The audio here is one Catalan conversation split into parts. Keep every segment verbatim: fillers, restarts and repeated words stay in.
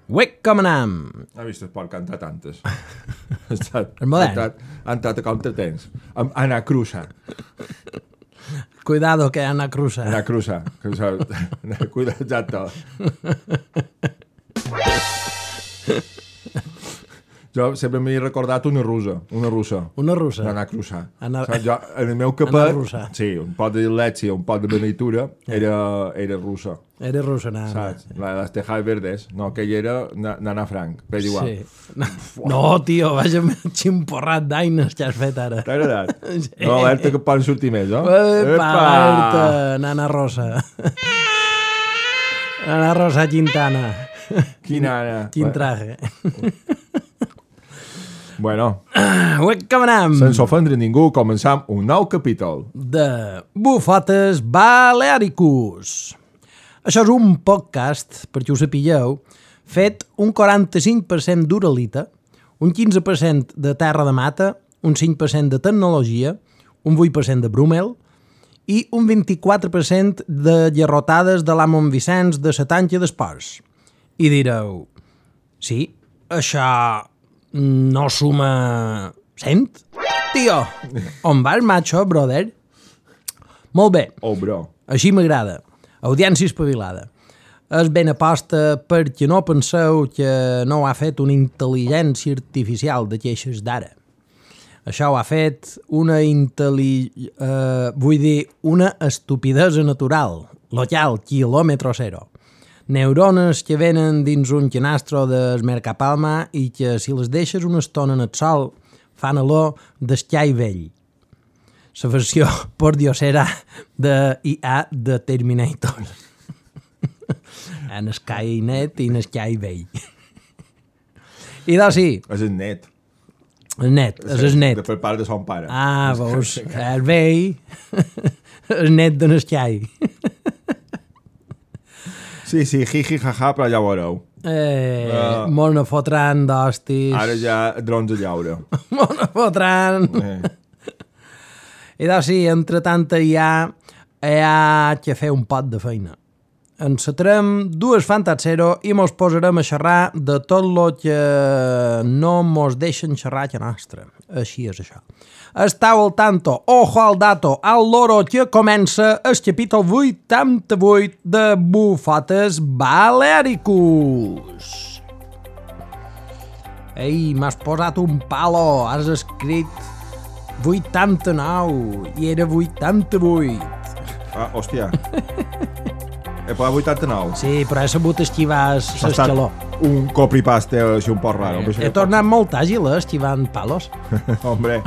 Uec, com anam? Ha vist el pot cantar tantes. Ha estat, És modern. ha estat, ha estat a contratemps. Amb Ana Cruza. Cuidado que Ana Cruza. Ana Cruza. Cruza. Cuida, exacte. Jo sempre m'he recordat una russa. Una russa. Una russa. Ana Cruza. Ana... Saps? Jo, en el meu Ana capet, russa. sí, un pot de dislèxia, un pot de beneitura, era, era russa. Era russa, nana. Saps? La de les Tejas Verdes. No, aquella era na- Nana Frank, però és igual. Sí. No, no, tio, vaja, ximporrat d'aines que has fet ara. T'ha agradat? Sí. No, alerta que poden sortir més, no? Epa, alerta, nana rosa. Nana Rosa Quintana. Quina Ana. Quin traje. Bueno, Uec, com anam? sense ofendre ningú, començam un nou capítol. De Bufotes Balearicus. Això és un podcast, perquè ho sapigueu, fet un quaranta-cinc per cent d'Uralita, un quinze per cent de terra de mata, un cinc per cent de tecnologia, un vuit per cent de Brumel i un vint-i-quatre per cent de llerrotades de l'Amon Vicenç de la tanca d'esports. I direu, sí, això no suma cent? Tio, on vas, macho, brother? Molt bé. Oh, bro. Així m'agrada. Audiència espavilada. És ben aposta perquè no penseu que no ho ha fet una intel·ligència artificial de queixes d'ara. Això ho ha fet una intel·li... Eh, vull dir, una estupidesa natural, local, quilòmetre zero. Neurones que venen dins un canastro d'esmercapalma i que si les deixes una estona en el sol fan olor d'escai vell. La versió por diosera de I A de Terminator. En Skynet i en escai vell. I doncs sí, És el net. el net, és el net. De per part de son pare. Ah, veus, el vell, el net de l'escai. Sí, sí, jiji, jaja, però ja ho veureu. Eh, Ah. mos ne fotran d'hostis. Ara ja drons a llaure. Mos ne fotran. Eh. I doncs sí, entre tanta hi ha, hi ha que fer un pot de feina. Encetarem dues Fantas Zero i mos posarem a xerrar de tot lo que no mos deixen xerrar que nostra. Així és això. Estau al tanto, ojo al dato, al loro, que comença el capítol vuitanta-vuit de Bufotes Balearicus. Ei, m'has posat un palo, has escrit vuitanta-nou i era vuitanta-vuit. Ah, hòstia. He posat vuitanta-nou. Sí, però he sabut esquivar Ha estat l'escaló. un copy-paste així un poc raro. He tornat molt àgil, eh, esquivant palos. Hombre.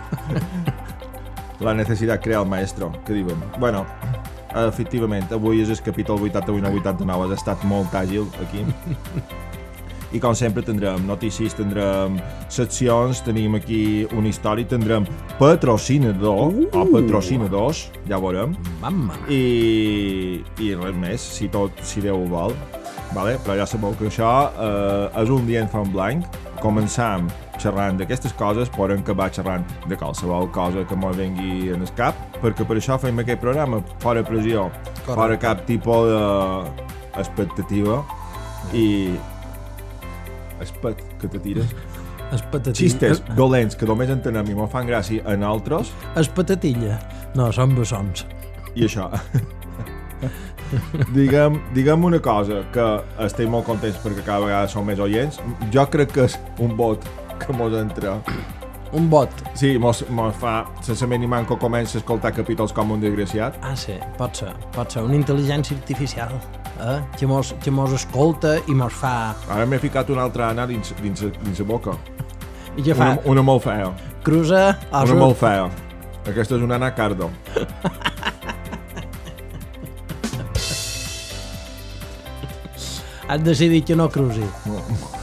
La necessitat crea el maestro, que diuen. Bueno, efectivament, avui és el capítol vuitanta-vuit a vuitanta-nou, has estat molt àgil aquí. I com sempre tindrem notícies, tindrem seccions, tenim aquí una història, tindrem patrocinador, uh! o patrocinadors, ja veurem. Mamma. I, i res més, si tot, si Déu ho vol. Vale? Però ja sabeu que això eh, és un dia en fan blanc. Començam xerrant d'aquestes coses, podem acabar xerrant de qualsevol cosa que ens vengui en el cap, perquè per això fem aquest programa, fora pressió, Correcte. fora cap tipus d'expectativa i espet que te tires. Es patatilla. Xistes dolents que només entenem i m'ho fan gràcia en altres, Es patatilla. No, són bessons. i això. diguem, diguem una cosa, que estem molt contents perquè cada vegada som més oients. Jo crec que és un vot que mos entra. Un bot. Sí, mos, mos fa, sense mínim que comença a escoltar capítols com un desgraciat. Ah, sí, pot ser. Pot ser una intel·ligència artificial, eh? Que mos, que mos escolta i mos fa... Ara m'he ficat una altra Anna dins, dins, dins la boca. I què fa? Una, una molt fea. Cruza... Una molt fea. Aquesta és una Anna Cardo. Has decidit que no cruzi. No.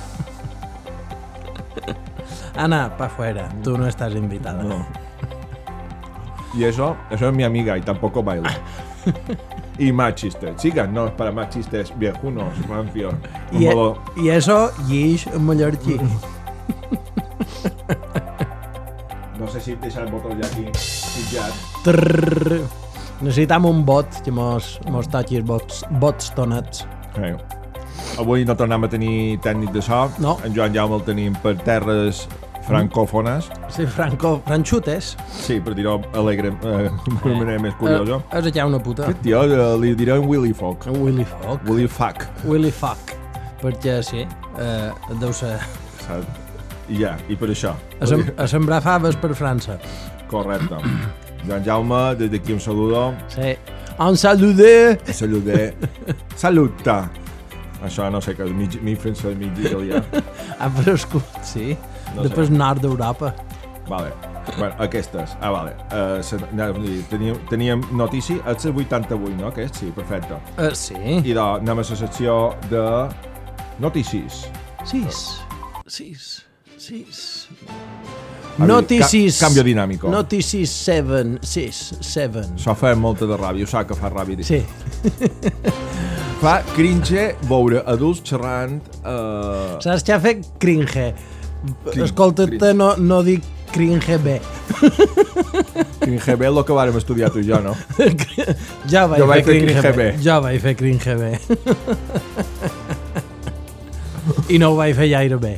Ana, pa fuera. Tu no estàs invitada. No. Y eso, eso es mi amiga y tampoco baila. Y más chistes. Chicas, no, para más chistes viejunos, rancios. I, Modo... I eso, guix en mallorquí. No sé si deixar el botó ja aquí pitjat. Trrr. Necessitam un bot que mos, mos toqui els bots, bots tonats. Hey. avui no tornem a tenir tècnic de so. No. En Joan Jaume el tenim per terres francòfones. Sí, Franco, franxutes. Sí, per dir-ho alegre, eh, d'una manera més curiosa. Eh, és allà una puta. Aquest tio eh, li diré un Willy Fock. Willy Fock. Willy Fuck. Willy Fock. Perquè sí, eh, deu ser... Saps? I ja, i per això. A, sem a sembrar faves per França. Correcte. Joan Jaume, des d'aquí un saludo. Sí. Un saludé. Saludé. Saluta. Això no sé què és, mig, mig francès, mig italià. Ha prescut, sí. No Després sé. nord d'Europa. Vale. Bueno, aquestes. Ah, vale. Uh, se, teníem, teníem notícia, és el vuitanta-vuit, no? Aquest? Sí, perfecte. Uh, sí. I de, anem a la secció de notícies. Sis. Sis. Sis. A Notícies. Ca canvio dinàmico. Notícies seven. Sis. Seven. Això fa molta de ràbia, ho sap que fa ràbia. Sí. Fa cringe veure adults xerrant... Uh... Saps què ha fet? Cringe. Crin- Escolta-te, cringe. no, no dic cringe bé. Cringe bé, el que vàrem estudiar tu i jo, no? Ja vaig, Jo vaig fer cringe bé. bé. Ja vaig fer cringe bé. I no ho vaig fer gaire bé.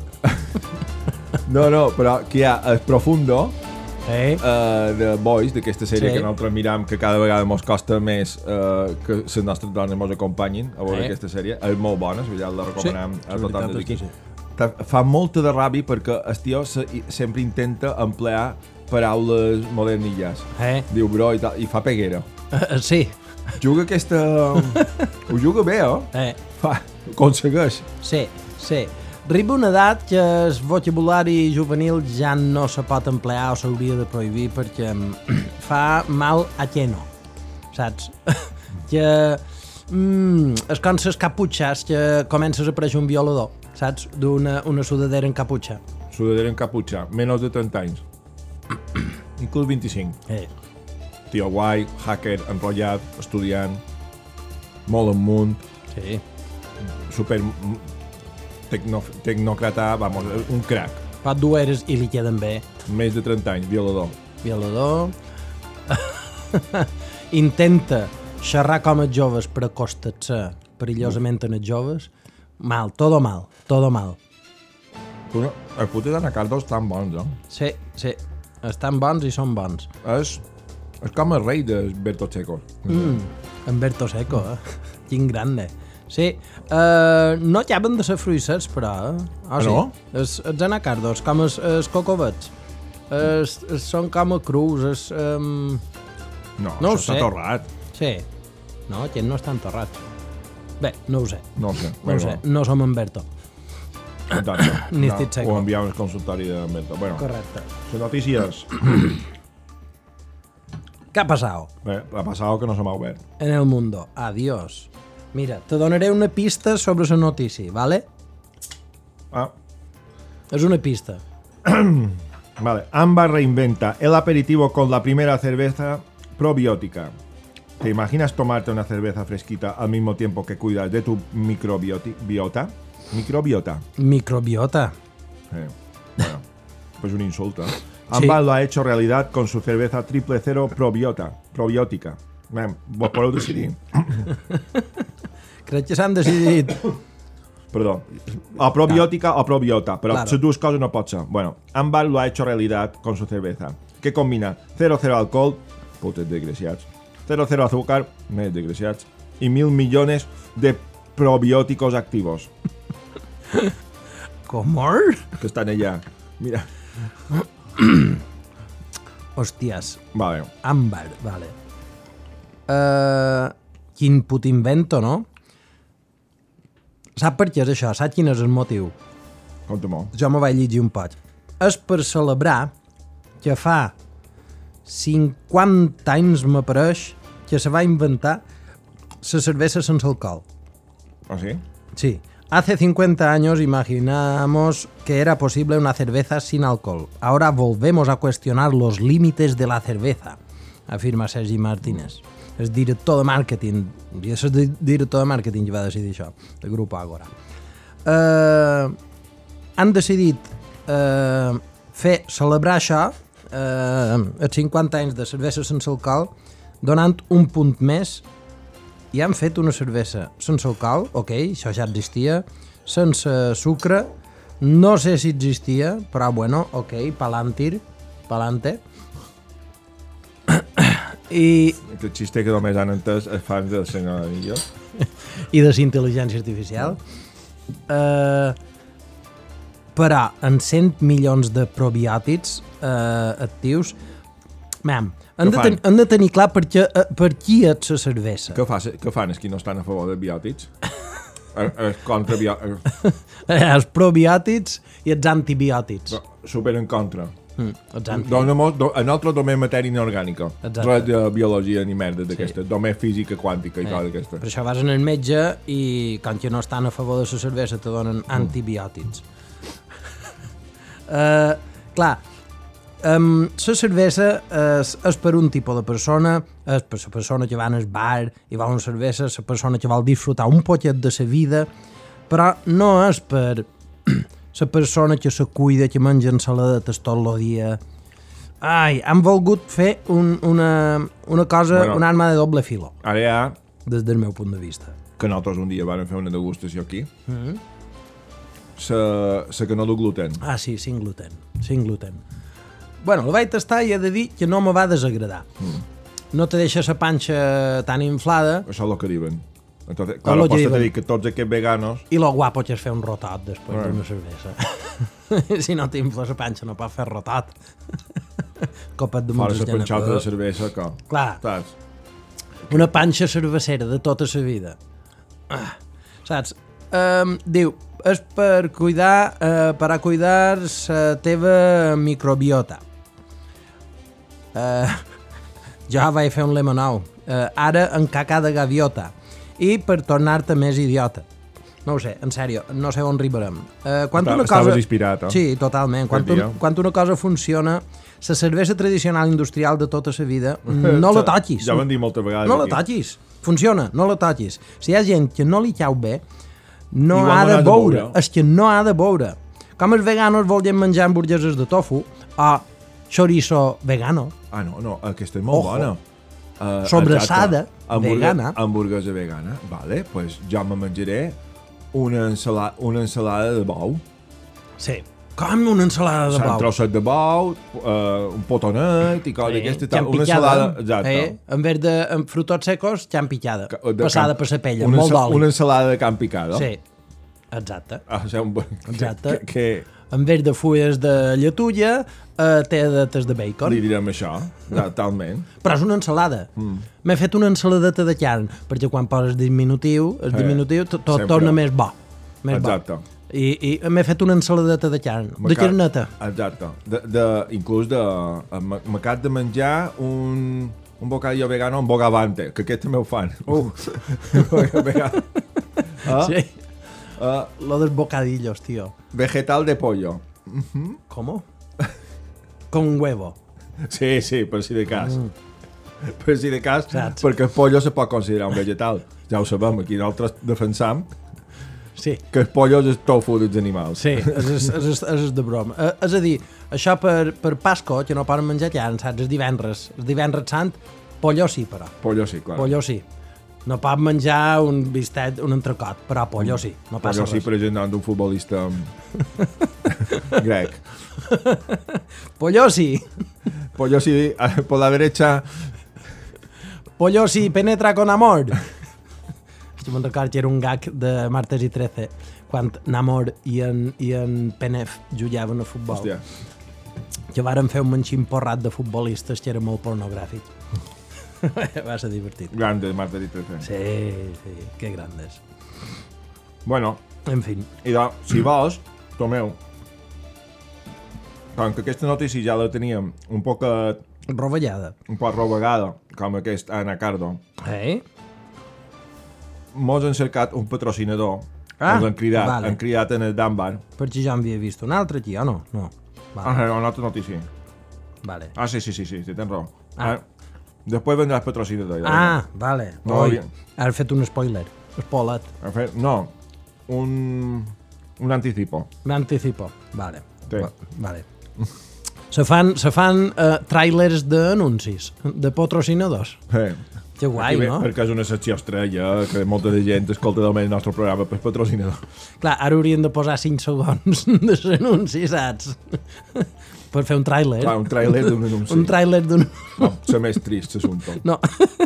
No, no, però que hi ha el Profundo, Eh? uh, de Boys, d'aquesta sèrie Sí. que nosaltres miram, que cada vegada mos costa més uh, que les nostres dones mos acompanyin a veure Eh. aquesta sèrie. És molt bona, ja la recomanem Sí, a la tothom veritat des d'aquí. és que sí. Fa molta de ràbia perquè el tio se, sempre intenta emplear paraules modernilles. Eh? Diu bro i, tal, i fa peguera. Uh, sí. Juga aquesta... ho juga bé, eh? Eh? Fa, aconsegueix. Sí, sí. Arriba una edat que el vocabulari juvenil ja no se pot emplear o s'hauria de prohibir perquè fa mal a què no, saps? Que mm, és com les caputxes que comences a aparèixer un violador, saps? D'una una sudadera en caputxa. Sudadera en caputxa, menys de trenta anys. Inclús vint-i-cinc. Eh. Tio guai, hacker, enrotllat, estudiant, molt amunt, Sí. super tecno, tecnòcrata, vamos, un crack. Fa dues i li queden bé. Més de trenta anys, violador. Violador. Intenta xerrar com els joves per acostar-se perillosament en els joves. Mal, todo mal, todo mal. Però els putes d'anacardos estan bons, eh? Sí, sí. Estan bons i són bons. És, és com el rei de Berto Checo. Mm. Humberto Seco, eh? Quin grande. Sí, uh, no acaben de ser fruissers, però, eh? Oh, Ah, sí. no? Els, els anacardos, com els, els cocovets. Es, es, són com a crus, es, um... No, No ho això està sé. torrat. Sí. No, aquest no està enterrat. Bé, no ho sé. No ho sé. No ho sé, no som en Berto. Exacte. Ni no, estic seco. ho enviam al consultori de Berto. Bueno, Correcte. les notícies. ¿Qué ha pasado Bé, ha passat que no se m'ha obert. en el mundo? Adiós. Mira, te donaré una pista sobre la notícia, ¿vale? Ah, És una pista. vale. Ámbar reinventa el aperitivo con la primera cerveza probiótica. ¿Te imaginas tomarte una cerveza fresquita al mismo tiempo que cuidas de tu microbiota? Microbiota. Microbiota. Eh, bueno, pues un insulto. ¿eh? Ámbar lo ha hecho realidad con su cerveza triple cero probiota, probiótica. Mem, vos podeu decidir. Crec que s'han decidit. Perdón. O probiótica o probiota, pero Claro. son dos cosas no pot ser. Bueno, Ámbar lo ha hecho realidad con su cerveza, que combina cero cero alcohol, putes desgraciats, cero cero azúcar, més desgraciats, y mil millones de probióticos activos ¿Cómo? que están allá. Mira, Hòsties, vale. àmbar, vale. Uh, quin put invento, no? Sap per què és això? Sap quin és el motiu? Conta-m'ho. Jo m'ho vaig llegir un poc. És per celebrar que fa cinquanta anys, m'apareix, que se va inventar la cervesa sense alcohol. Ah, sí? Sí. Hace cincuenta años imaginamos que era posible una cerveza sin alcohol. Ahora volvemos a cuestionar los límites de la cerveza, afirma Sergi Martínez. El director de màrqueting, i és el director de màrqueting que va decidir això, del grup Ágora. Uh, han decidit uh, fer celebrar això, uh, els cinquanta anys de cervesa sense alcohol, donant un punt més i han fet una cervesa sense alcohol, ok, això ja existia, sense sucre, no sé si existia, però bueno, ok, palantir, palante. I... Que xiste que només han entès els fans del senyor Anillo. I de intel·ligència artificial. Uh, però en cent milions de probiòtics uh, actius, mam, han de, ten, han de tenir clar per, què, uh, per qui és la cervesa. Què, fa, què fan els qui no estan a favor dels biòtics? Els contrabiòtics. Els probiòtics i els antibiòtics. No, super en contra. Mm, anti... do, nosaltres domem matèria inorgànica. Res de biologia ni merda d'aquesta. Sí. Domem física quàntica i eh, tot d'aquesta. Per això vas en el metge i quan que no estan a favor de la cervesa te donen mm. antibiòtics. uh, clar, um, la cervesa és, és per un tipus de persona, és per la persona que va al bar i vol una cervesa, la persona que vol disfrutar un poquet de la vida, però no és per la persona que se cuida, que menja ensaladetes tot el dia. Ai, han volgut fer un, una, una cosa, bueno, una arma de doble filo. Ara ja... Des del meu punt de vista. Que nosaltres un dia vam fer una degustació aquí. Mm-hmm. sa, sa que no du gluten. Ah, sí, sin gluten. Sin gluten. Bueno, la vaig tastar i he de dir que no me va desagradar. Mm. No te deixa la panxa tan inflada. Això és el que diuen. Entonces, claro, pots dir que tots aquests veganos... I lo guapo que és fer un rotot després d'una cervesa. Si no t'infla la panxa no pots fer rotot. Copet de Fora la panxota de cervesa, que... Clar. Saps? Una panxa cervecera de tota la vida. Ah, saps? Um, diu, és per cuidar, uh, per a cuidar la teva microbiota. Uh, jo vaig fer un lema nou. Uh, ara en caca de gaviota. I per tornar-te més idiota. No ho sé, en sèrio, no sé on arribarem. Uh, quan una Estaves cosa... inspirat, eh? Sí, totalment. Quan, un, quan una cosa funciona, la cervesa tradicional industrial de tota la vida, no la toquis. Ja m'han dit moltes vegades. No la toquis. Funciona, no la toquis. Si hi ha gent que no li cau bé, no ha de veure. És que no ha de veure. Com els veganos volen menjar hamburgueses de tofu o chorizo vegano. Ah, no, no, aquesta és molt Ojo. bona. Uh, sobrassada Hamburguesa, vegana. Hamburguesa vegana, vale, pues jo me menjaré una, ensala, una ensalada de bou. Sí, com una ensalada de bou? Un trosset de bou, uh, un potonet i coses d'aquesta. Una ensalada, exacte. Eh? En vez de en frutos secos, can picada, de passada per la pella, molt d'oli. Una ensalada de can picada. Sí, exacte. Ah, o sigui, un... Exacte. Que, que... En vez de fulles de lletulla, uh, té dates de bacon. Li direm això, totalment. Però és una ensalada. Mm. M'he fet una ensaladeta de carn, perquè quan poses diminutiu, el eh, diminutiu tot sempre. Torna més bo. Més exacte. Bo. I, i m'he fet una ensaladeta de carn, Maca... de carneta. Exacte. De, de, inclús de... M'acab de menjar un, un bocadillo vegano amb bogavante, que aquest també ho fan. Uh. ah? Sí. Uh, Lo dels bocadillos, tío. Vegetal de pollo. Uh-huh. ¿Cómo? Con huevo. Sí, sí, per si de cas. Mm. Per si de cas, Saps? Perquè el pollo se pot considerar un vegetal. Ja ho sabem, aquí nosaltres defensam sí. que el pollo és el tofu dels animals. Sí, és, és, és, és de broma. Eh, és a dir, això per, per Pasco, que no poden menjar carn, saps? És divendres. És divendres sant, pollo sí, però. Pollo sí, clar. Pollo sí. No pot menjar un bistec, un entrecot, però pollo sí, no passa pollo res. Pollo sí, per exemple, d'un futbolista grec. Pollo sí. Pollo sí, por la derecha. Pollo sí, penetra con amor. Jo me'n record que era un gag de Martes i trece, quan Namor i en, i en Penef jugaven a futbol. Hòstia. Que varen fer un menxim porrat de futbolistes que era molt pornogràfic. Va ser divertit. Grandes, Martes i trece. Sí, sí, que grandes. Bueno. En fin. I de, si vols, tomeu. Com que aquesta notícia ja la teníem un poc... Rovellada. Un poc rovegada, com aquest anacardo. Eh? Mos han cercat un patrocinador. Ah, ens han cridat, vale. Han cridat en el Danbar. Perquè jo en havia vist un altre aquí, o no? No. Vale. Ah, una altra notícia. Vale. Ah, sí, sí, sí, sí, sí tens raó. Ah. ah. Després vendrà el patrocinador. Ja ah, no? Vale. No, Oi, has fet un spoiler. Spoilet. Fet, no, un, un anticipo. Un anticipo, vale. Sí. Va, vale. Se fan, se fan uh, trailers d'anuncis, de patrocinadors. Sí. Que guai, Aquí ve, no? Perquè és una secció estrella, que molta de gent escolta del el nostre programa per patrocinador. Clar, ara hauríem de posar cinc segons de l'anunci, saps? Per fer un tràiler. Clar, un tràiler d'un anunci. Un tràiler d'un... No, ser més trist, s'assumpte. No.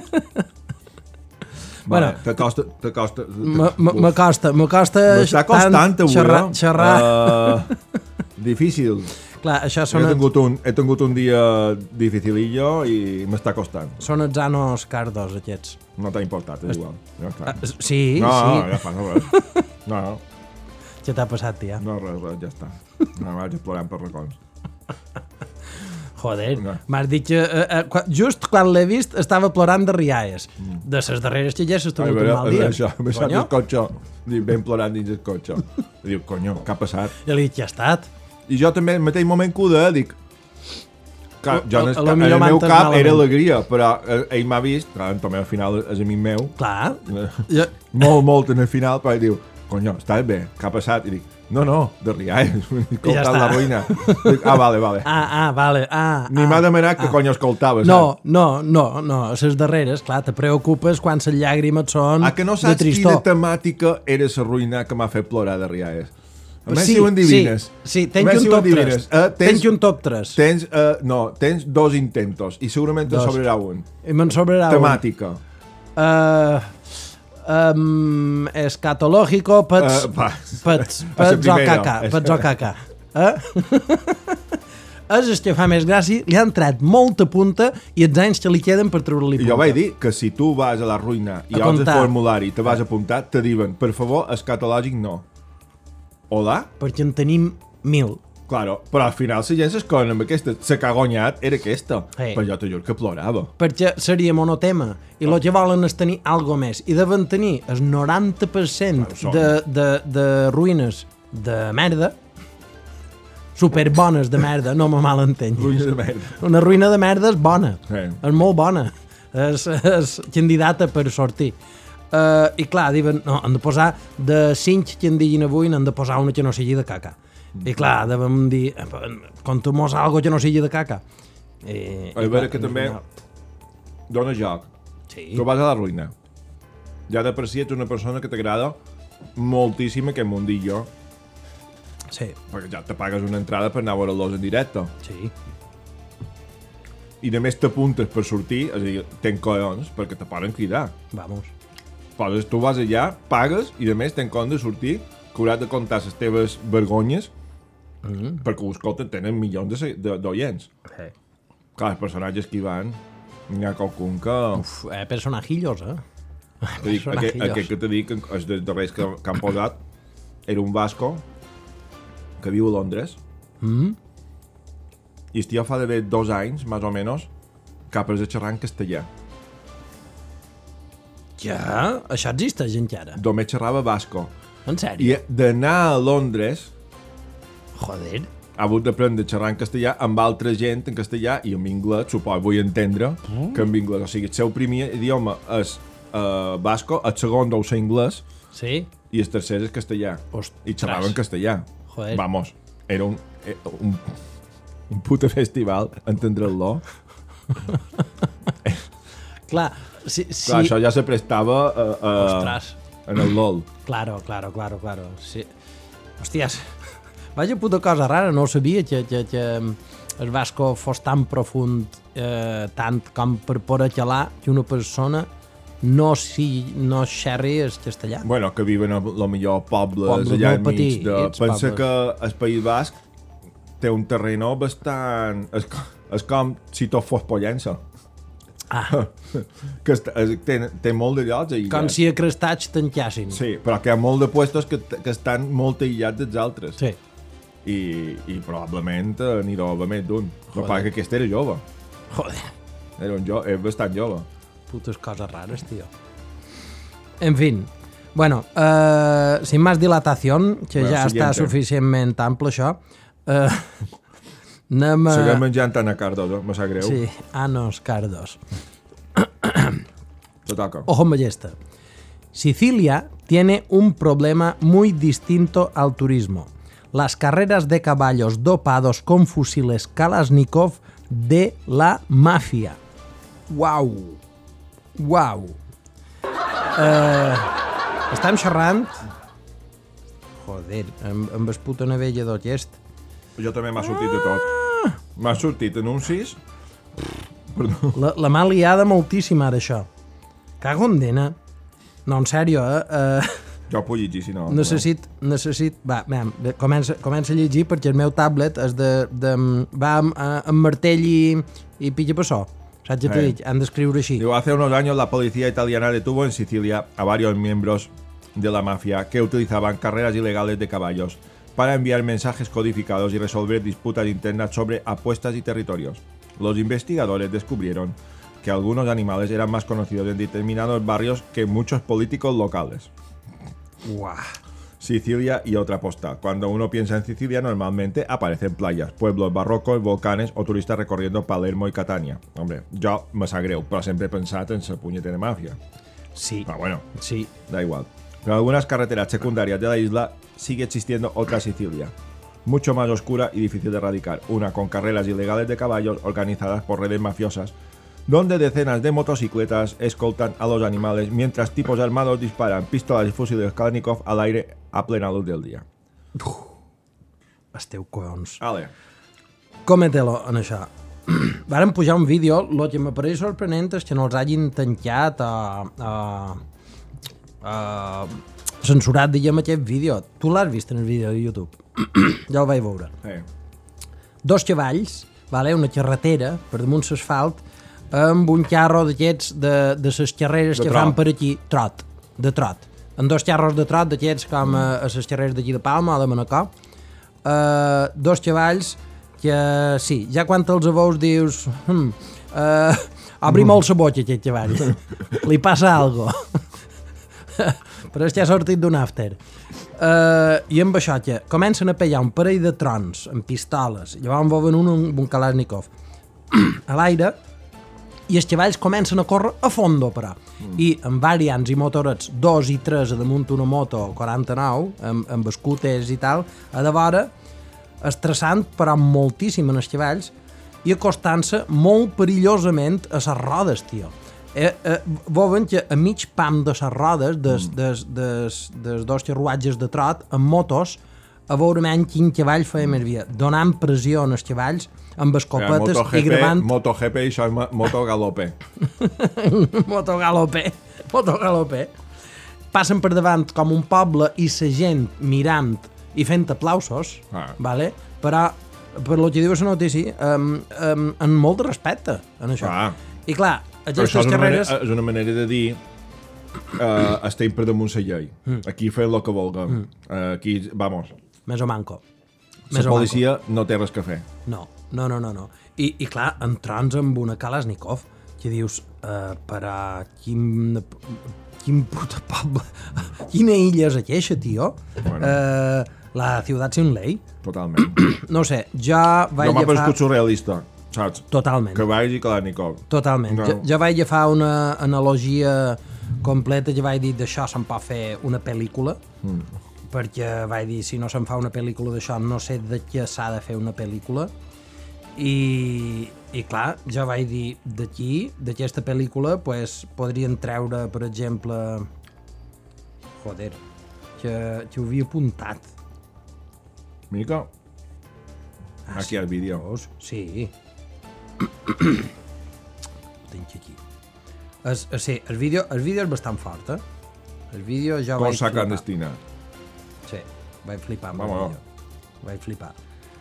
Vale, Bueno, t'acosta... t'acosta... M- m- M'acosta, m'acosta... M'està costant avui, xerrar, eh? xerrar. Uh, difícil. Clar, això He són, tingut, un, he tingut un dia dificilillo i m'està costant. són els Anos Cardos, aquests. No t'ha importat, és igual. Ja està. Ah, sí, no, sí. no, ja fa, no res. No, no, Què t'ha passat, tia? no, res, res, ja està. No, vaig explorant per racons. Joder, No. m'has dit que eh, eh, quan, just quan l'he vist estava plorant de rialles. De les darreres que ja s'ha Ai, tingut un veure, mal dia. això, m'he Conyo? el cotxe, dic, ben plorant dins el cotxe. I diu, conyo, què ha passat? Ja li he dit, ja ha estat. I jo també, al mateix moment que ho deia, dic... Que, jo, en, A- a el, lo en millor el meu m'ha entès cap malament. era alegria, però eh, ell m'ha vist, clar, en Tomé al final és amic meu, Clar. eh, Jo, molt, molt en el final, però ell diu, conyo, estàs bé, què ha passat? I dic, no, no, de rialles, escoltant està. la ruïna. Dic, ah, vale, vale. ah, ah, vale, ah. Ni ah, m'ha demanat que ah. conyo escoltava, No, saps? no, no, no, a les darreres, clar, te preocupes quan les llàgrimes són Ah, que no de saps tristor. quina temàtica era la ruïna que m'ha fet plorar de rialles. A més, Sí, si ho endivines. sí, sí, A tens més, un si ho top tres. endivines. Eh, Tens un top tres. Tens, uh, no, tens dos intentos i segurament te Dos. sobrarà un. I me'n sobrarà un. Temàtica. Uh, um, escatológico, pets, Eh, va. pets, A la pets o primera. caca, pets o caca. Eh? És el que fa més gràcia, li han tret molta punta i els anys que li queden per treure-li I punta. jo vaig dir que si tu vas a la ruïna i A oms el comptar. formulari i te vas apuntar, te diuen, per favor, escatològic no. Hola? Perquè en tenim mil. Claro, però al final la gent s'escola amb aquesta. La que ha guanyat era aquesta. Sí. Però jo te juro que plorava. Perquè seria monotema i el que volen és tenir algo més i deuen tenir el noranta per cent Clar, de, de, de ruïnes de merda, superbones de merda, no me malentenc. Ruïna de merda. Una ruïna de merda és bona, Sí. és molt bona, és, és candidata per sortir. Uh, I clar, diuen, no, han de posar de cinc que en diguin avui, n'han de posar una que no sigui de caca. I clar, devem dir, conta-mos algo que no sigui de caca. I, A veure que també dona joc. Sí. Tu vas a la ruïna. Ja de per si ets una persona que t'agrada moltíssim aquest mundillo, Sí, perquè ja te pagues una entrada per anar a veure-los en directe. sí. I de més t'apuntes per sortir, és a dir, tens collons, perquè te poden cridar. Vamos. Poses, tu vas allà, pagues, i de més tens collons de sortir, que hauràs de contar les teves vergonyes, Mm. perquè ho escolten, tenen milions de se- de- d'oients. Sí. Clar, els personatges que hi van, n'hi ha qualcun que... Uf, eh, personajillos, eh? Te dic, aquest, personajillos. aquest que te dic, els de darrers que, que han posat, era un basco que viu a Londres, Mm? i el tio fa d'haver dos anys, més o menys, que ha après a xerrar en castellà. Ja? Això existeix encara. Només xerrava basco. En sèrio? I d'anar a Londres Joder. ha hagut d'aprendre a xerrar en castellà amb altra gent en castellà i en anglès, suposo, vull entendre Mm. que en anglès, o sigui, el seu primer idioma és uh, basco, el segon deu ser anglès Sí? i el tercer és castellà. Ostres. I xerrava en castellà. Joder. Vamos, era un, eh, un, un puto festival, entendre'l-lo. Clar, si... si... Clar, això ja se prestava a, a, Ostres. en el LOL. Claro, claro, claro, claro. Sí. Hòsties, vaja puta cosa rara, no ho sabia que, que, que el basco fos tan profund eh, tant com per poder xalar que una persona no, si, no xerri el castellà. Bueno, que viven a lo millor pobles, Pobles allà molt enmig de... petits, Pensa pobles. que el País Basc té un terreno bastant... És, co- és com si tot fos Pollença. Ah, Que est, és, té, té molt de llocs aïllats. com si a Crestats t'enxassin. Sí, però que hi ha molt de puestos que, que estan molt aïllats dels altres. Sí. I, i probablement eh, n'hi deu haver més d'un. No Joder. pas que aquest era jove. Joder, Era un jo, és bastant jove. putes coses rares, tío. En fin. Bueno, eh, sin más dilatación, que Bueno, ja està siguiente. suficientment ample això, eh, anem a... Seguim menjant Ana Cardoso, me sap greu. Sí, Anos Cardos. Te toca. Ojo amb esta. Sicilia tiene un problema muy distinto al turismo. Las carreras de caballos dopados con fusiles Kalashnikov de la mafia. ¡Wow! Uau! Uh, estem xerrant... Joder, amb, amb el puta navella d'aquest. Jo també m'ha sortit de tot. M'ha sortit anuncis... Perdó. La, la mà liada moltíssim ara, això. Cago en dena. No, en sèrio, eh? Uh, jo ho puc llegir, si no. Necessit... necessit va, vam, comença, comença a llegir perquè el meu tablet és de... de va amb, amb martell i, i pilla per so. Saps què t'he dit? Han d'escriure així. Digo, hace unos años la policía italiana detuvo en Sicilia a varios miembros de la mafia que utilizaban carreras ilegales de caballos para enviar mensajes codificados y resolver disputas internas sobre apuestas y territorios. Los investigadores descubrieron que algunos animales eran más conocidos en determinados barrios que muchos políticos locales. Uah. Sicilia y otra postal. Cuando uno piensa en Sicilia, normalmente aparecen playas, pueblos barrocos, volcanes o turistas recorriendo Palermo y Catania. Hombre, jo me sap greu, però sempre he pensat en la punyetera màfia. Sí. Ah, bueno, sí. Da igual. En algunas carreteras secundarias de la isla sigue existiendo otra Sicilia, mucho más oscura y difícil de erradicar, una con carreras ilegales de caballos organizadas por redes mafiosas, donde decenas de motocicletas escoltan a los animales mientras tipos armados disparan pistolas y fusiles Kalashnikov al aire a plena luz del dia. Uf, esteu collons. Ale. Cómetelo en això. Varen pujar un vídeo, el que m'apareix sorprenent és que no els hagin tancat a... a, a censurat, diguem, aquest vídeo. Tu l'has vist en el vídeo de YouTube? Ja el vaig veure. Hey. Dos cavalls, vale? Una carretera per damunt l'asfalt, amb un carro d'aquests de, de les carreres de que trot. fan per aquí, trot, de trot. En dos carros de trot d'aquests com a, a les carreres d'aquí de Palma o de Manacor. Uh, dos cavalls que, sí, ja quan els veus dius... Hmm, uh, obri molt la boca aquest cavall. Li passa algo. Però és que ha sortit d'un after. Uh, I amb això que comencen a pegar un parell de trons amb pistoles, llavors veuen un amb un Kalashnikov a l'aire, i els cavalls comencen a córrer a fondo, però. Mm. I amb variants i motorets dos i tres a damunt una moto quaranta-nou, amb, amb escúters i tal, a de vora, estressant, però moltíssim en els cavalls, i acostant-se molt perillosament a les rodes, tio. Eh, eh, veuen que a mig pam de les rodes, des, mm. des, des, des dos carruatges de trot, amb motos, a veure menys quin cavall feia més via, donant pressió als cavalls, amb escopetes MotoGP, i gravant... MotoGP i això és Motogalope. Motogalope. Motogalope. Passen per davant com un poble i la gent mirant i fent aplausos, ah. vale? Però, per lo que diu la notícia, um, um, en molt de respecte en això. Ah. I clar, aquestes això és carreres... Manera, és una manera de dir uh, estem per damunt la llei. Mm. Aquí fem el que vulguem. Mm. Uh, aquí, vamos. Més o manco. La policia manco. No té res que fer. No, no, no, no. no. I, i clar, entrants amb una Kalashnikov, que dius, uh, per a quin, quin puta poble, quina illa és aquesta, tio? Bueno. Uh, la ciutat sin ley? Totalment. No sé, jo vaig jo m'ha agafar... parescut surrealista, saps? Totalment. Cavalls i Kalashnikov. Totalment. No. Jo, jo vaig agafar una analogia completa, que vaig dir d'això se'n pot fer una pel·lícula, mm. perquè vaig dir, si no se'n fa una pel·lícula d'això, no sé de què s'ha de fer una pel·lícula. I, i clar, jo vaig dir, d'aquí, d'aquesta pel·lícula, pues, podrien treure, per exemple... Joder, que, que ho havia apuntat. Mica? Ah, aquí sí, el vídeo. Veus? Sí. Ho tinc aquí. Es, es, sí, el vídeo, el vídeo és bastant fort, eh? El vídeo jo vaig Cosa flipar. clandestina. Sí, vaig flipar amb Vamos, el vídeo. Vaig flipar.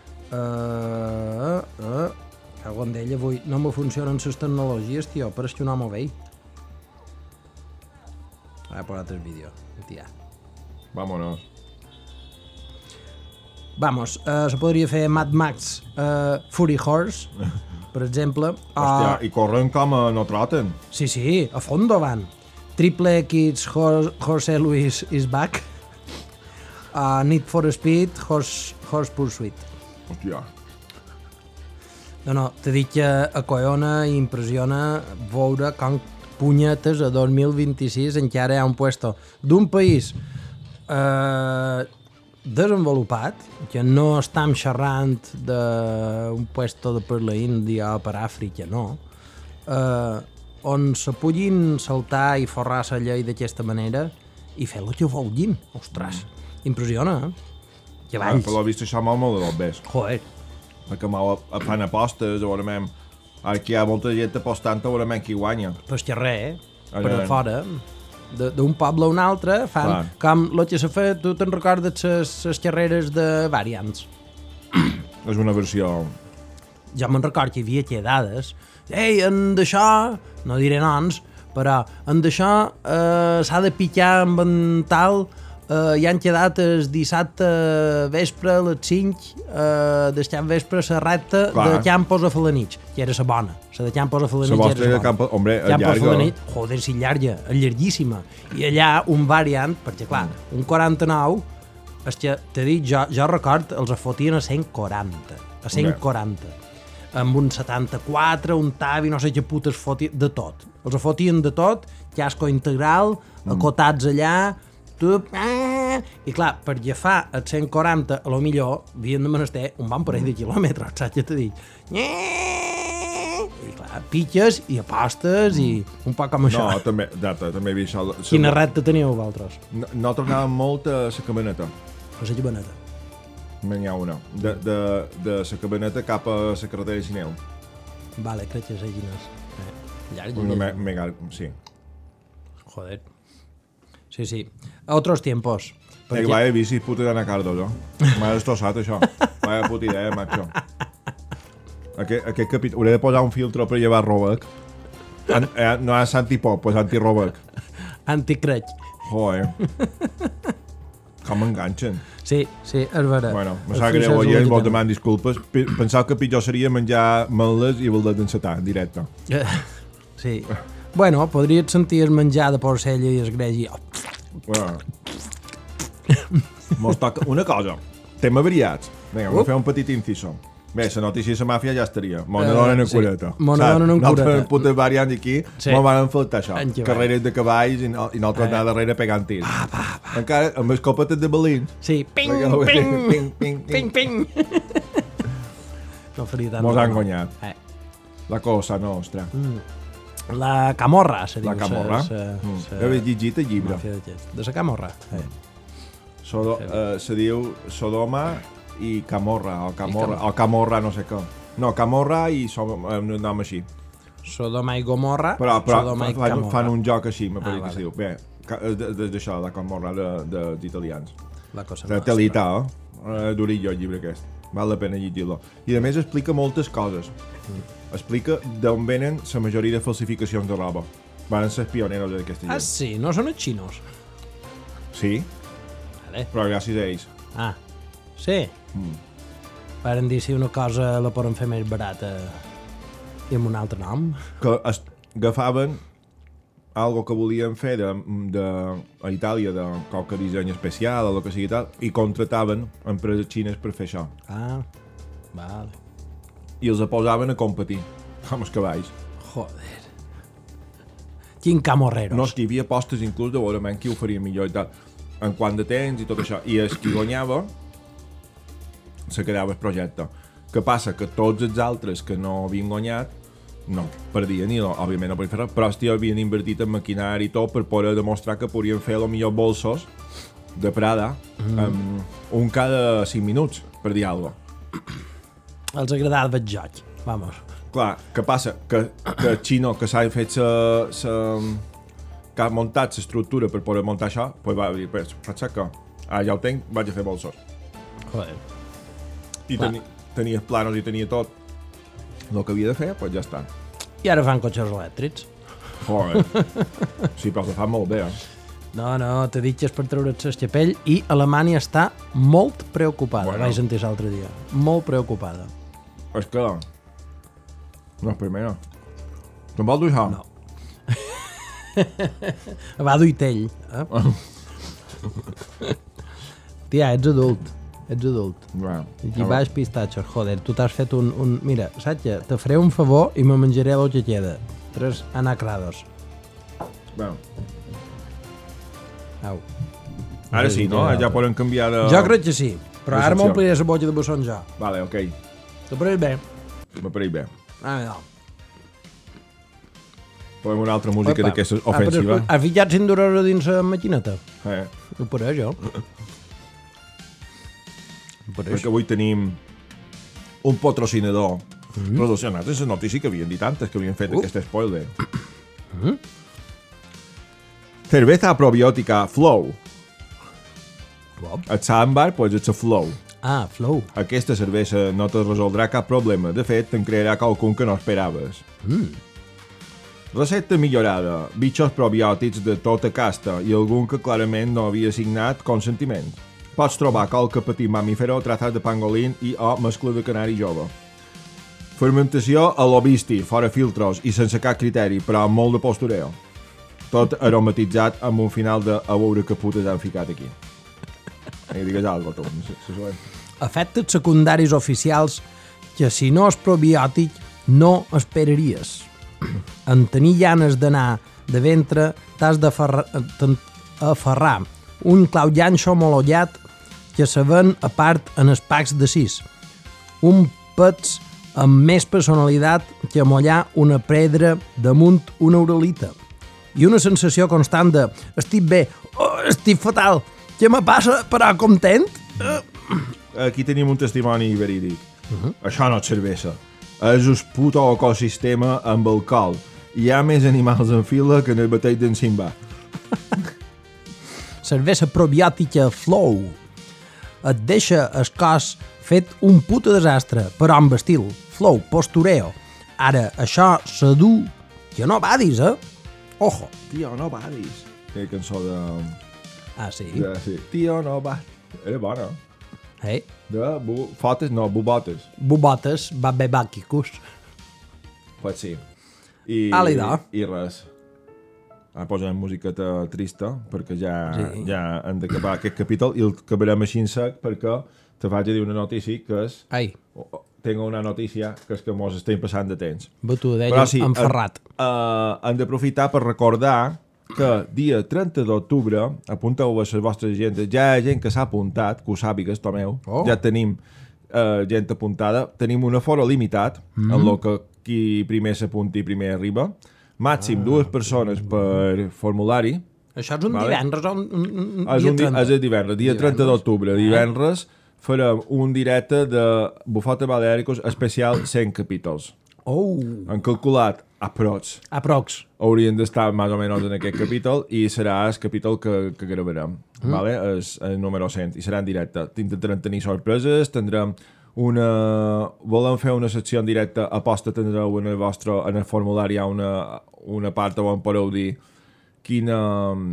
Uh, uh, cago en d'ella, avui no me funcionen les tecnologies, tio, per això no m'ho veig. He posat el vídeo, tia. Vámonos. Vamos, uh, se podria fer Mad Max uh, Fury Horse, per exemple. Hòstia, uh, i corren com a no troten. Sí, sí, a fondo van. Triple X Horse, Horse Lewis is back. Uh, Need for Speed, Horse, Horse Pursuit. Hòstia. No, no, t'he dit que acollona i impressiona veure com punyetes a dos mil vint-i-sis encara hi ha un puesto d'un país eh, desenvolupat, que no estem xerrant d'un puesto de per la Índia o per Àfrica, no. Eh, on se puguin saltar i forrar la llei d'aquesta manera i fer el que vulguin. Ostres, impressiona, eh? Que Ah, valls. però l'he vist això molt, molt de l'obès. Joder, Perquè molt fan apostes, a veure, aquí hi ha molta gent apostant a veure qui guanya. però és que res, eh? Allà. Per a fora, de- d'un poble a un altre, fan Clar. com el que s'ha fet, tu te'n recordes les carreres de variants. És una versió... Jo me'n record que hi havia quedades. Ei, en d'això, no diré noms, però en d'això eh, s'ha de pitjar amb en tal, eh, hi han quedat el dissabte vespre a les cinc eh, d'estar vespre la recta Clar. de Campos a Falanich, que era la bona. La de Campos a Falanich La era vostra la de bona. Campo... Hombre, és Campos llarga. Falanich, joder, si llarga, és llarguíssima. I allà un variant, perquè clar, un quaranta-nou, és que t'he dit, jo, jo record, els fotien a cent quaranta, a cent quaranta. Amb un setanta-quatre, un tavi, no sé què putes fotien, de tot. Els fotien de tot, casco integral, mm. acotats allà, tu... Ah, i clar, per agafar el cent quaranta, a lo millor, havien de menester un bon parell de quilòmetres, saps què t'he dit? I clar, pitges i apostes i un poc com això. No, també, data, també he vist això. Quina recta teníeu vosaltres? No, nosaltres anàvem molt a la cabaneta. A la Cabaneta. N'hi ha una. De, de, de la cabaneta cap a la carretera de Sineu. Vale, crec que sé quin és. Eh, llarg, Una me, llarg. mega, sí. Joder. Sí, sí. A otros tiempos. Perquè... Perquè... Vaya bici puta d'Anna Cardos, no? M'ha destrossat, això. Vaya puta idea, macho. Aquest, aquest capítol... Hauré de posar un filtro per llevar Robec. An, eh, no és anti-pop, és anti-Robec. Anticrec. Joder. Com m'enganxen. Sí, sí, és vera. Bueno, me Els sap greu, francesos oient, ho vos tenen. deman disculpes. P- Pensava que pitjor seria menjar meldes i voler d'encetar, en directe. Eh, Sí. Bueno, podries sentir el menjar de porcella i el greix i... Oh, Bueno. Mos toca una cosa. Tema variats. Vinga, vam Up. fer un petit inciso. Bé, la notícia de la màfia ja estaria. M'ho Eh, donen en sí. cureta. M'ho Saps? donen en Nosaltres, cureta. putes variants aquí, Sí. m'ho van faltar això. En què Carreres de cavalls i, no, i nosaltres Eh. anar darrere pegant tirs. Encara amb escopetes de balins. Sí, ping, Vinga, ping, ping, ping, ping, ping. No faria tant. Mos mal. han guanyat. Eh. La cosa nostra. La camorra, se diu. La camorra. Se, se, Mm. se... He llegit el llibre. Màfia de Jet. De la camorra. Eh. Sodo, eh, se diu Sodoma i Camorra, o Camorra, Camorra. o Camorra no sé què. No, Camorra i Sodoma, eh, un nom així. Sodoma i Gomorra, Però, però Sodoma i fan, Camorra. fan un joc així, me Ah, pareix que vale. se diu. Bé, ca- de- de- d'això, la Camorra de- de- d'italians. La cosa De nostra. Telita, eh? Durillo el llibre aquest. Val la pena llegir-lo. I a més explica moltes coses. Mm. Explica d'on venen la majoria de falsificacions de roba. Van ser pioneros d'aquesta Ah, gent. sí? No són els xinos? Sí, Vale. però gràcies a ells. Ah, sí? Mm. Varen dir si una cosa la poden fer més barata i amb un altre nom. Que es, agafaven algo que volien fer de, de, a Itàlia de qualque disseny especial o el que sigui tal, i contrataven empreses xines per fer això. Ah, vale. I els posaven a competir amb els cavalls. Joder. Quin camorreros. No, és que hi havia apostes inclús de veure men, qui ho faria millor i tal, en quant de temps i tot això. I el qui guanyava se quedava el projecte. Què passa? Que tots els altres que no havien guanyat no, perdien i òbviament no podien fer res, però els tios havien invertit en maquinari i tot per poder demostrar que podien fer els millors bolsos de Prada mm. amb un cada cinc minuts, per dir alguna cosa. Els agradava el joc. Vamos. Clar, què passa? Que, que el xino que s'ha fet sa, sa, que ha muntat l'estructura per poder muntar això, pues va dir, pues, faig que ah, ja ho tenc, vaig a fer bolsos. Joder. I Clar. teni, tenia planos i tenia tot el que havia de fer, pues ja està. I ara fan cotxes elèctrics. Joder. Sí, però se fa molt bé, eh? No, no, t'he dit que és per treure't l'escapell i Alemanya està molt preocupada. Bueno. Vaig sentir l'altre dia. Molt preocupada. És que... No, primera. Te'n vols dur això? No. Va d'uitell. Eh? Tia, ets adult. Ets adult. Bueno, I baix pistatxos. Joder, tu t'has fet un, un... Mira, saps què? Te faré un favor i me menjaré el que queda. Tres anacrados. bueno. Au. Ara sí, no? Ja poden canviar de... Jo crec que sí. Però ara Recepció. m'ompliré la bolla de bessons jo. Vale, ok. Te pareix bé? Me pareix bé. Ah, no. Posem una altra música d'aquestes ofensiva. Ah, has ficat cent euros dins la maquineta? Eh. No per això. Per Perquè avui tenim un patrocinador mm. relacionat amb la notícia que havien dit antes, que havien fet uh. aquest spoiler. Mm. Cerveza probiòtica Flow. Wow. El Sambar, pues, és la Flow. Ah, Flow. Aquesta cervesa no te resoldrà cap problema. De fet, te'n crearà qualcun que no esperaves. Mm. Recepta millorada, bitxos probiòtics de tota casta i algun que clarament no havia signat consentiment. Pots trobar qualque petit mamífero, trazat de pangolín i o mescla de canari jove. Fermentació a l'obisti, fora filtros i sense cap criteri, però amb molt de postureo. Tot aromatitzat amb un final de a veure que putes han ficat aquí. I digues algo, tu. Efectes secundaris oficials que si no és probiòtic no esperaries. En tenir ganes d'anar de ventre t'has d'aferrar un clau llanxo molollat que se ven a part en els packs de sis. Un pets amb més personalitat que mollar una pedra damunt una uralita. I una sensació constant de estic bé, oh, estic fatal, què me passa, però content? Uh. Aquí tenim un testimoni verídic. Uh-huh. Això no és cervesa. És un puto ecosistema amb alcohol. Hi ha més animals en fila que en el batall d'en Simba. Cervesa probiòtica Flow. Et deixa el cos fet un puto desastre, però amb estil. Flow, postureo. Ara, això sedur que no badis, eh? Ojo. Tio, no badis. Aquella cançó de... Ah, sí? De, sí. Tio, no badis. Era bona. Hey. De bu... fotes, no, bubotes. Bubotes, babebakicus. Pues sí. I, Àlida. I, i res. Ara posem musiqueta trista, perquè ja, sí. ja hem d'acabar aquest capítol i el acabarem així en sec, perquè te vaig a dir una notícia que és... Ai. Tengo una notícia que és que mos estem passant de temps. Tu deia sí, enferrat. Uh, uh, hem d'aprofitar per recordar que dia trenta d'octubre, apunteu a les vostres agendes, ja hi ha gent que s'ha apuntat, que ho sàpigues, Tomeu, oh. ja tenim uh, gent apuntada, tenim un aforo limitat, mm. en el que qui primer s'apunti primer arriba, màxim ah, dues persones per formulari. Això és un vale? divendres o un, un, un és dia un, trenta? És el divendres, dia divendres. trenta d'octubre, divendres, farem un directe de Bufota Baleàricos especial cent capítols. Oh. Han calculat aprox. Aprox. Haurien d'estar més o menys en aquest capítol i serà el capítol que, que gravarem. Mm. Vale? És el número cent i serà en directe. Intentarem tenir sorpreses, tindrem una... Volem fer una secció en directe, aposta tindreu en el vostre, en el formulari hi ha una, una part on podeu dir quina...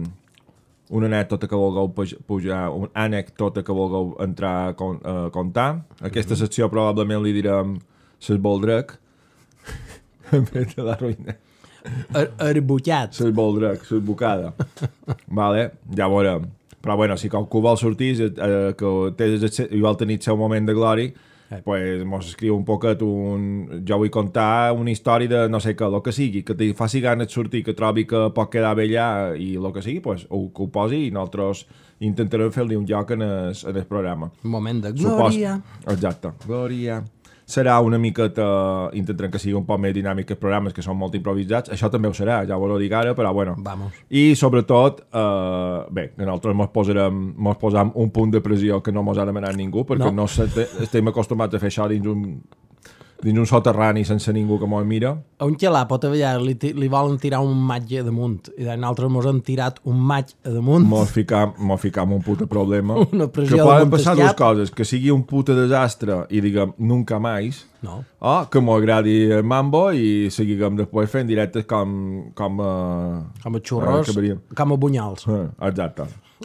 una anècdota que vulgueu pujar, una anècdota que vulgueu entrar a contar. Aquesta secció probablement li direm ses Boldrec, en vez de la ruïna. Arbutxat. Ses Boldrec, ses Bocada. Vale? Ja veurem. Però bueno, si qualcú vol sortir, eh, que tens, i vol tenir el seu moment de glòria, eh. pues mos escriu un poquet, un... jo vull contar una història de no sé què, el que sigui, que te faci ganes de sortir, que trobi que pot quedar bé allà i el que sigui, pues, ho, que ho posi i nosaltres intentarem fer-li un lloc en el, en el programa. Un moment de glòria. Supos... Exacte, glòria. Serà una miqueta, intentarem que sigui un poc més dinàmic els programes, que són molt improvisats. Això també ho serà, ja ho dic ara, però bueno. Vamos. I sobretot, eh, bé, que nosaltres mos posarem, mos posam un punt de pressió que no mos ha demanat ningú, perquè no, no estem acostumats a fer això dins un, dins un soterrani sense ningú que mos mira. A un xelà pot haver, li, li volen tirar un matge damunt, i nosaltres mos han tirat un matge damunt. Mos ficam, mos ficam un puta problema. Una pressió que poden passar dues coses, que sigui un puta desastre i diguem nunca més, no. o que m'agradi el mambo i seguim després fent directes com... Com a, com a xurros, a com a bunyals. Eh, exacte.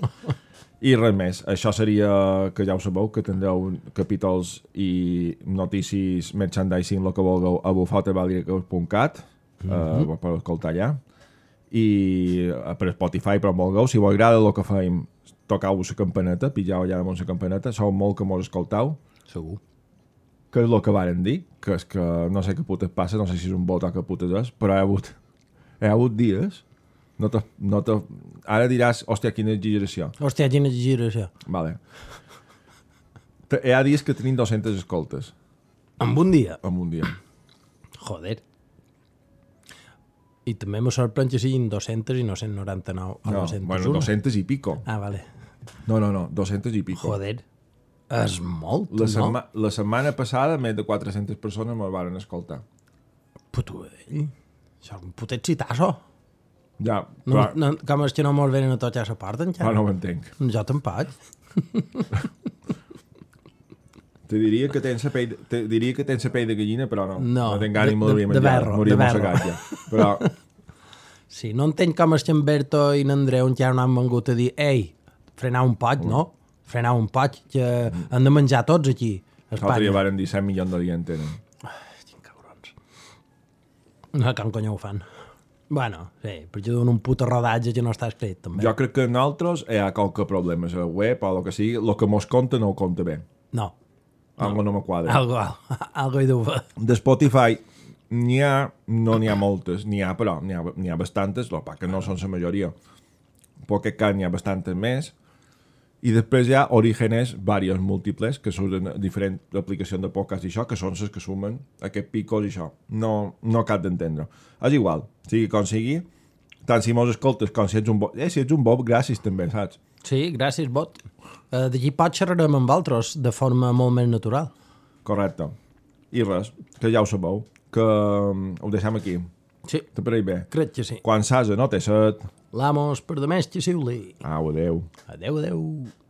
I res més, això seria, que ja ho sabeu, que tindreu capítols i notícies, merchandising, el que vulgueu, a bufota baleàricos punt cat, mm -hmm. uh, per escoltar allà, i uh, per Spotify, però vulgueu, si us agrada el que feim, tocau-vos la campaneta, pilleu allà damunt la campaneta, sou molt que mos escoltau. Segur. Que és el que varen dir, que és que no sé què putes passa, no sé si és un vot o què putes és, però hi ha hagut, hi ha hagut dies... No te, no te... Ara diràs, hòstia, quina exageració. Hòstia, quina exageració. Vale. Hi ha dies que tenim dues-centes escoltes. En un dia? En un dia. Joder. I també me sorprèn que siguin dos-centes i no cent noranta-nou o No, dos-cents bueno, una. dos-cents i pico. Ah, vale. No, no, no, dos-cents i pico. Joder, és molt, La, no? setma la setmana passada més de quatre-centes persones me'l van escoltar. Putudell. Això és un putet citasso. Ja, No, però, no, com és que no mos venen a tocar la porta encara? però no ho entenc. Jo tampoc. Te diria que tens la pell, te diria que tens la pell de gallina, però no. No, no tenc ànim, de- m'hauria de- de menjat. berro, M'hauria de berro. mossegat ja. Però, Sí, no entenc com és que en Berto i en Andreu encara no han vengut a dir ei, frenar un poc, no? Frenar un poc, que han de menjar tots aquí, a l'altre dia Espanya. varen dir set milions de dies tenen. Quin cabrons. No, com conya ho fan? Bueno, sí, perquè donen un puto rodatge que no està escrit, també. Jo crec que en altres hi ha qualque problema, a la web o el que sigui, el que mos compta no ho compta bé. No, Algo no me quadra. algo, algo hi deu fer. De Spotify n'hi ha, no n'hi ha moltes, n'hi ha però, n'hi ha, n'hi ha bastantes, el que no són la majoria. Pocket Cast n'hi ha bastantes més. I després hi ha Orígenes varios múltiples, que són diferents aplicacions de podcast i això, que són les que sumen aquests picos i això. No, no cap d'entendre. És igual, sigui com sigui, tant si mos escoltes com si ets un bob... Eh, si ets un bob, gràcies també, saps? Sí, gràcies, Bot. Uh, D'aquí pot xerrarem amb altres de forma molt més natural. Correcte. I res, que ja ho sabeu, que um, ho deixem aquí. Sí, Te pareix bé? crec que sí. Quan s'hasa no té set. L'amos per demés que siu-li. Au, adeu. Adeu, adeu.